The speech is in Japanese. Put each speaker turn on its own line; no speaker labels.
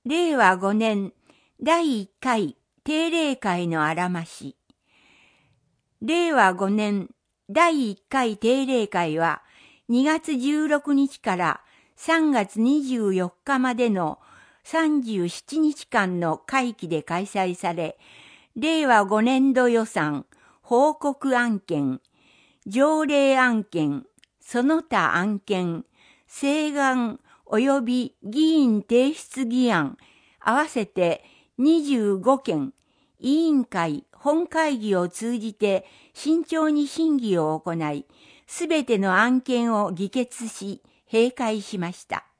令和5年第1回定例会のあらまし。令和5年第1回定例会は2月16日から3月24日までの37日間の会期で開催され、令和5年度予算、報告案件、条例案件、その他案件、請願及び議員提出議案、合わせて25件、委員会、本会議を通じて慎重に審議を行い、すべての案件を議決し、閉会しました。